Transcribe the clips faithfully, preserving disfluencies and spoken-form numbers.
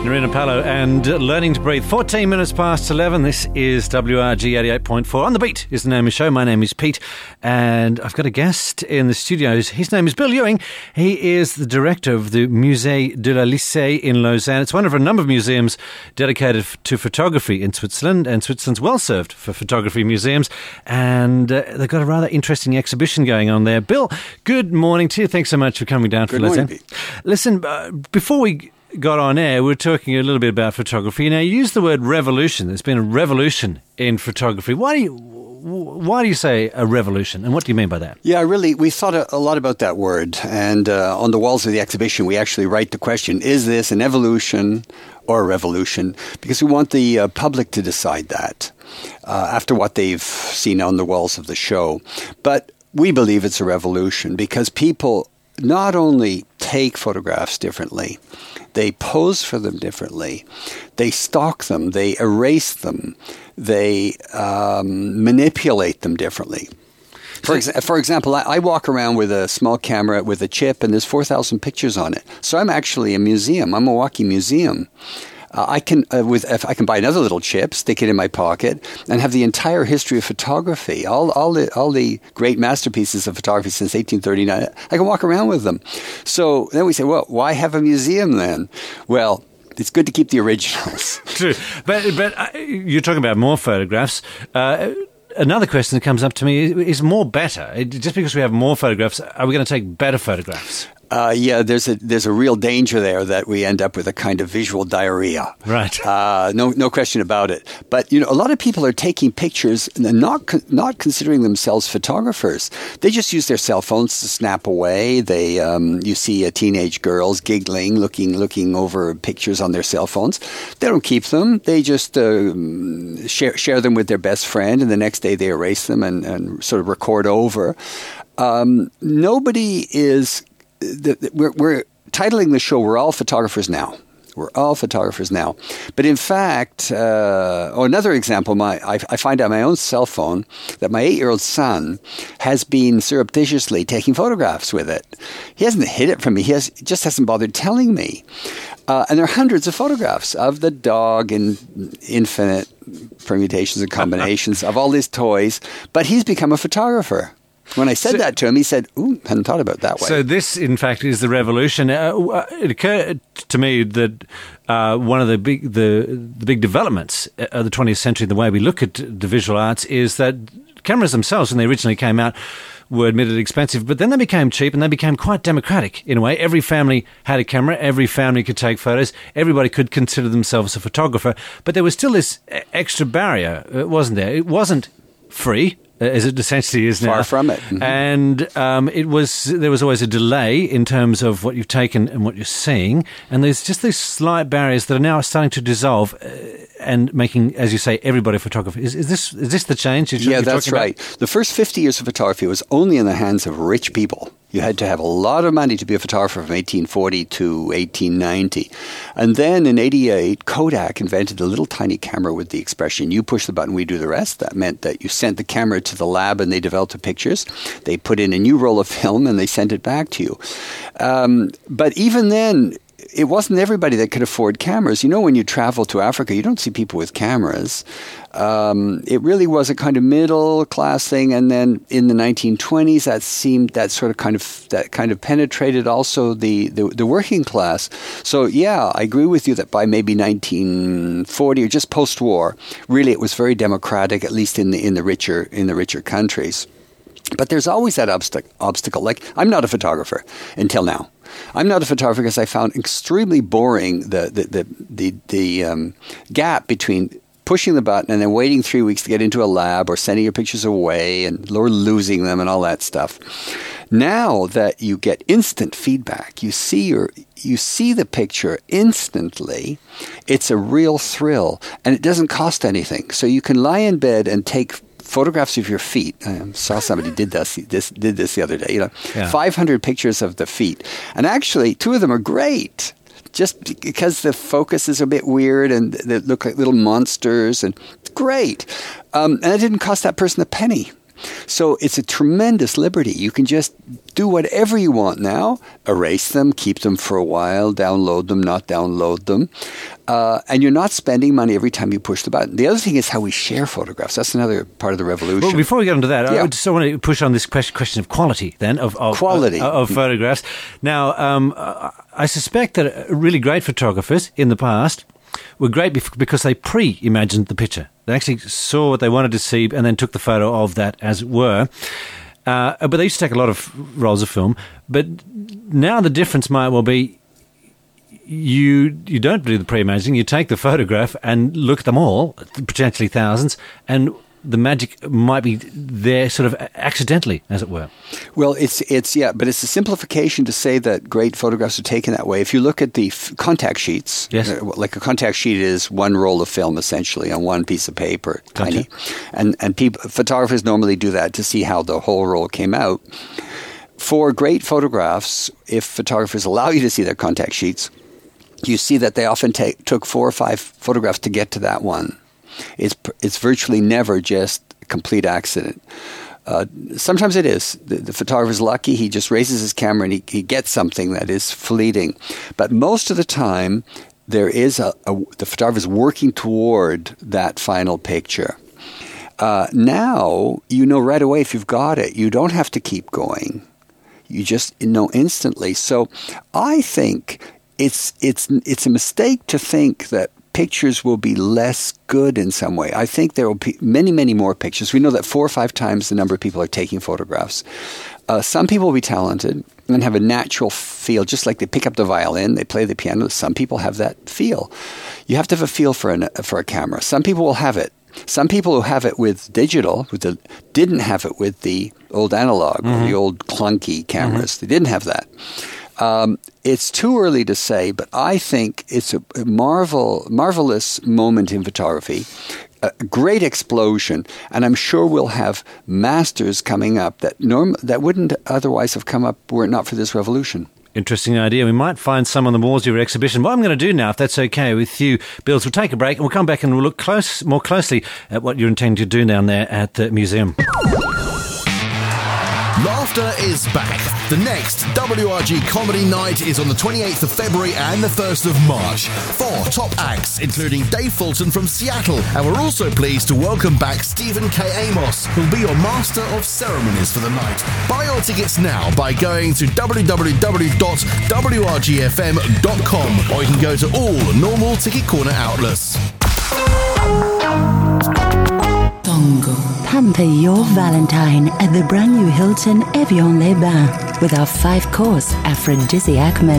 Narina Palo and Learning to Breathe. fourteen minutes past eleven. This is W R G eighty-eight point four. On the Beat is the name of the show. My name is Pete, and I've got a guest in the studios. His name is Bill Ewing. He is the director of the Musée de la Lycée in Lausanne. It's one of a number of museums dedicated to photography in Switzerland, and Switzerland's well served for photography museums. And uh, they've got a rather interesting exhibition going on there. Bill, good morning to you. Thanks so much for coming down good from Lausanne. Morning, Pete. Listen, uh, before we got on air, we were talking a little bit about photography. Now, you use the word revolution. There's been a revolution in photography. Why do you why do you say a revolution, and what do you mean by that? Yeah, really, we thought a, a lot about that word, and uh, on the walls of the exhibition, we actually write the question, is this an evolution or a revolution? Because we want the uh, public to decide that uh, after what they've seen on the walls of the show. But we believe it's a revolution because people not only take photographs differently, they pose for them differently, they stalk them, they erase them, they um, manipulate them differently. For, exa- for example, I, I walk around with a small camera with a chip, and there's four thousand pictures on it. So I'm actually a museum. I'm a walking museum. Uh, I can uh, with if I can buy another little chip, stick it in my pocket, and have the entire history of photography, all all the all the great masterpieces of photography since eighteen thirty-nine. I can walk around with them. So then we say, well, why have a museum then? Well, it's good to keep the originals. True, but but uh, you're talking about more photographs. Uh, Another question that comes up to me is, is more better? Just because we have more photographs, are we going to take better photographs? Uh, yeah, there's a there's a real danger there that we end up with a kind of visual diarrhea. Right. Uh, no no question about it. But you know, a lot of people are taking pictures and not con- not considering themselves photographers. They just use their cell phones to snap away. They um, you see uh, teenage girls giggling, looking looking over pictures on their cell phones. They don't keep them. They just uh, share share them with their best friend, and the next day they erase them and, and sort of record over. Um, nobody is. The, the, we're, we're titling the show, We're All Photographers Now. We're all photographers now. But in fact, uh, oh, another example, my I, I find on my own cell phone that my eight-year-old son has been surreptitiously taking photographs with it. He hasn't hid it from me. He has, just hasn't bothered telling me. Uh, and there are hundreds of photographs of the dog in infinite permutations and combinations of all these toys. But he's become a photographer. When I said so, that to him, he said, ooh, hadn't thought about it that way. So this, in fact, is the revolution. Uh, it occurred to me that uh, one of the big the, the big developments of the twentieth century, the way we look at the visual arts, is that cameras themselves, when they originally came out, were admittedly expensive, but then they became cheap and they became quite democratic in a way. Every family had a camera, every family could take photos, everybody could consider themselves a photographer, but there was still this extra barrier, wasn't there? It wasn't free, as it essentially is now. Far from it. Mm-hmm. And um, it was there was always a delay in terms of what you've taken and what you're seeing. And there's just these slight barriers that are now starting to dissolve uh, and making, as you say, everybody a photographer. Is, is this is this the change? You're, yeah, you're that's right. About? The first fifty years of photography was only in the hands of rich people. You had to have a lot of money to be a photographer from eighteen forty to eighteen ninety. And then in eighty-eight, Kodak invented a little tiny camera with the expression, you push the button, we do the rest. That meant that you sent the camera to the lab and they developed the pictures. They put in a new roll of film and they sent it back to you. Um, but even then, it wasn't everybody that could afford cameras. You know, when you travel to Africa, you don't see people with cameras. Um, it really was a kind of middle class thing. And then in the nineteen twenties, that seemed that sort of kind of that kind of penetrated also the, the, the working class. So yeah, I agree with you that by maybe nineteen forty or just post-war, really it was very democratic, at least in the in the richer in the richer countries. But there's always that obst- obstacle. Like, I'm not a photographer until now. I'm not a photographer because I found extremely boring the the the the, the um, gap between pushing the button and then waiting three weeks to get into a lab or sending your pictures away and or losing them and all that stuff. Now that you get instant feedback, you see your you see the picture instantly. It's a real thrill, and it doesn't cost anything. So you can lie in bed and take photographs of your feet. I saw somebody did this, this did this the other day. You know, yeah. five hundred pictures of the feet, and actually, two of them are great. Just because the focus is a bit weird and they look like little monsters, and it's great. Um, and it didn't cost that person a penny. So it's a tremendous liberty. You can just do whatever you want now, erase them, keep them for a while, download them, not download them. Uh, and you're not spending money every time you push the button. The other thing is how we share photographs. That's another part of the revolution. Well, before we get into that, yeah. I just want to push on this question of quality then, of, of, quality. of, of photographs. Now, um, I suspect that really great photographers in the past were great because they pre-imagined the picture. They actually saw what they wanted to see and then took the photo of that, as it were. Uh, but they used to take a lot of rolls of film. But now the difference might well be you you don't do the pre-imagining. You take the photograph and look at them all, potentially thousands, and the magic might be there sort of accidentally, as it were. Well, it's, it's yeah, but it's a simplification to say that great photographs are taken that way. If you look at the f- contact sheets, yes. uh, like a contact sheet is one roll of film, essentially, on one piece of paper, Gotcha. tiny. And, and people, photographers normally do that to see how the whole roll came out. For great photographs, if photographers allow you to see their contact sheets, you see that they often take, took four or five photographs to get to that one. It's it's virtually never just a complete accident. Uh, sometimes it is. The, the photographer's lucky. He just raises his camera and he, he gets something that is fleeting. But most of the time, there is a, a the photographer's working toward that final picture. Uh, now, you know right away if you've got it. You don't have to keep going. You just know instantly. So I think it's it's it's a mistake to think that pictures will be less good in some way. I think there will be many, many more pictures. We know that four or five times the number of people are taking photographs. Uh, some people will be talented and have a natural feel, just like they pick up the violin, they play the piano. Some people have that feel. You have to have a feel for, an, for a camera. Some people will have it. Some people who have it with digital, with the, didn't have it with the old analog mm-hmm. or the old clunky cameras. Mm-hmm. They didn't have that. Um, it's too early to say, but I think it's a marvel, marvelous moment in photography, a great explosion, and I'm sure we'll have masters coming up that norm that wouldn't otherwise have come up were it not for this revolution. Interesting idea. We might find some on the walls of your exhibition. What I'm going to do now, if that's okay with you, Bill, is we'll take a break and we'll come back and we'll look close, more closely at what you're intending to do down there at the museum. Laughter is back. The next W R G Comedy Night is on the twenty-eighth of February and the first of March. Four top acts, including Dave Fulton from Seattle. And we're also pleased to welcome back Stephen K. Amos, who'll be your master of ceremonies for the night. Buy your tickets now by going to w w w dot w r g f m dot com, or you can go to all normal Ticket Corner outlets. Pamper your Valentine at the brand new Hilton Evian-les-Bains with our five-course aphrodisiac meal.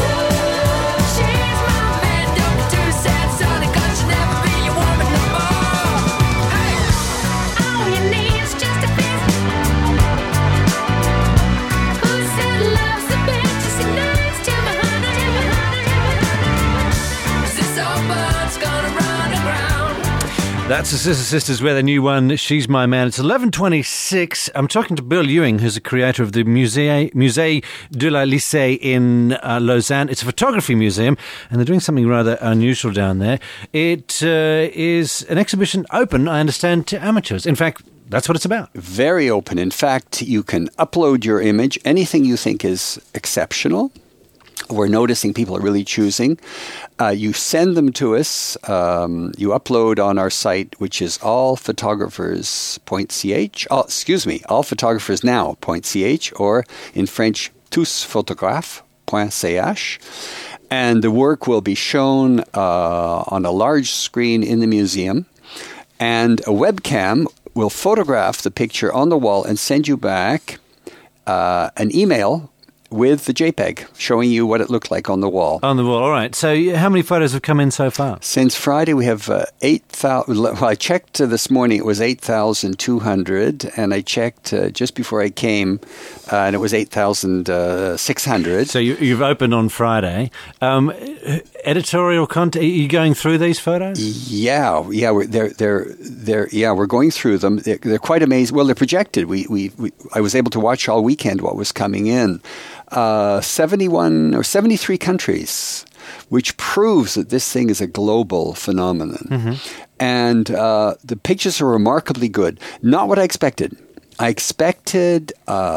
That's the Sister Sisters with a new one, She's My Man. It's eleven twenty-six. I'm talking to Bill Ewing, who's the creator of the Musée, Musée de la Lycée in uh, Lausanne. It's a photography museum, and they're doing something rather unusual down there. It uh, is an exhibition open, I understand, to amateurs. In fact, that's what it's about. Very open. In fact, you can upload your image, anything you think is exceptional. We're noticing people are really choosing. Uh, you send them to us. Um, you upload on our site, which is all photographers dot c h. Oh, excuse me, all photographers now dot c h, or in French, tous photographes dot c h. And the work will be shown uh, on a large screen in the museum. And a webcam will photograph the picture on the wall and send you back uh, an email with the JPEG, showing you what it looked like on the wall. On the wall, all right. So how many photos have come in so far? Since Friday, we have uh, eight thousand. Well, I checked uh, this morning, it was eight thousand two hundred, and I checked uh, just before I came, uh, and it was eight thousand six hundred. So you, you've opened on Friday. Um, editorial content, are you going through these photos? Yeah, yeah, we're, they're, they're, they're, yeah, we're going through them. They're, they're quite amazing. Well, they're projected. We, we, we, I was able to watch all weekend what was coming in. Uh, seventy-one or seventy-three countries, which proves that this thing is a global phenomenon. Mm-hmm. And uh, the pictures are remarkably good. Not what I expected. I expected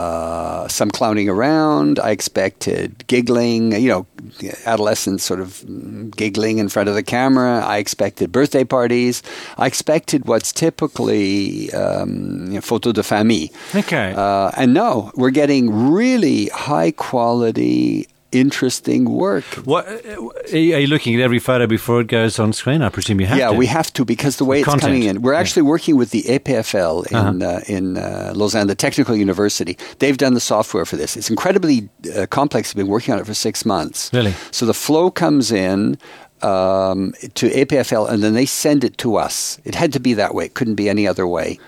uh, some clowning around. I expected giggling, you know, adolescents sort of giggling in front of the camera. I expected birthday parties. I expected what's typically um, you know, photo de famille. Okay. Uh, and no, we're getting really high quality, interesting work. What, are you looking at every photo before it goes on screen? I presume you have yeah, to. Yeah, we have to, because the way it's Content. coming in. We're actually yeah. working with the E P F L in uh-huh. uh, in uh, Lausanne, the Technical University. They've done the software for this. It's incredibly uh, complex. We've been working on it for six months. Really? So the flow comes in um, to E P F L, and then they send it to us. It had to be that way. It couldn't be any other way.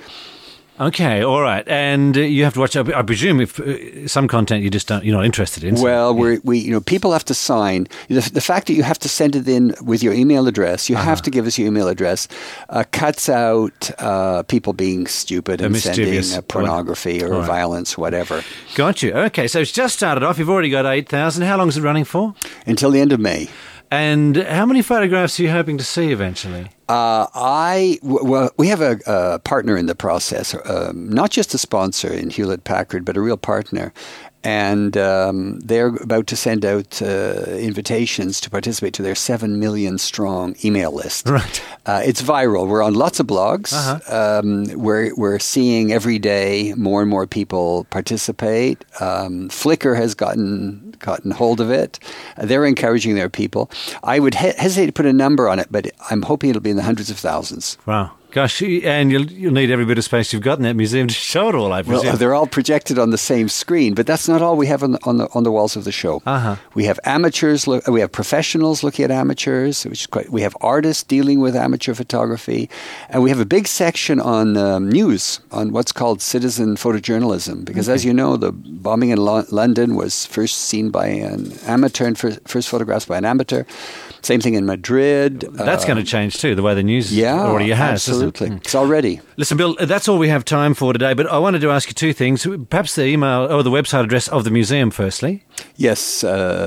Okay, all right, and uh, you have to watch. I, I presume if uh, some content you just don't, you're not interested in. So, well, yeah. we're, we, you know, people have to sign. The, the fact that you have to send it in with your email address, you uh-huh. have to give us your email address, uh, cuts out uh, people being stupid and sending uh, pornography or right. violence, whatever. Got you. Okay, so it's just started off. You've already got eight thousand. How long is it running for? Until the end of May. And how many photographs are you hoping to see eventually? Uh, I well, we have a, a partner in the process, um, not just a sponsor in Hewlett Packard, but a real partner. And um, they're about to send out uh, invitations to participate to their seven million strong email list. Right. Uh, it's viral. We're on lots of blogs. Uh-huh. Um, we're, we're seeing every day more and more people participate. Um, Flickr has gotten gotten hold of it. Uh, they're encouraging their people. I would he- hesitate to put a number on it, but I'm hoping it'll be in the hundreds of thousands. Wow. Gosh, and you'll, you'll need every bit of space you've got in that museum to show it all, I presume. Well, they're all projected on the same screen, but that's not all we have on the on the, on the walls of the show. Uh-huh. We have amateurs, look, we have professionals looking at amateurs, which is quite, we have artists dealing with amateur photography, and we have a big section on um, news, on what's called citizen photojournalism, because okay. as you know, the bombing in Lo- London was first seen by an amateur and first, first photographed by an amateur. Same thing in Madrid. That's uh, going to change too, the way the news yeah, already has. Absolutely. It? It's already. Listen, Bill, that's all we have time for today, but I wanted to ask you two things. Perhaps the email or the website address of the museum, firstly. Yes,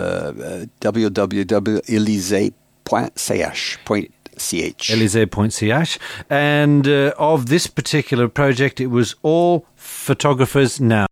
uh, w w w dot elysee dot c h. elysee dot c h. And uh, of this particular project, it was all photographers now.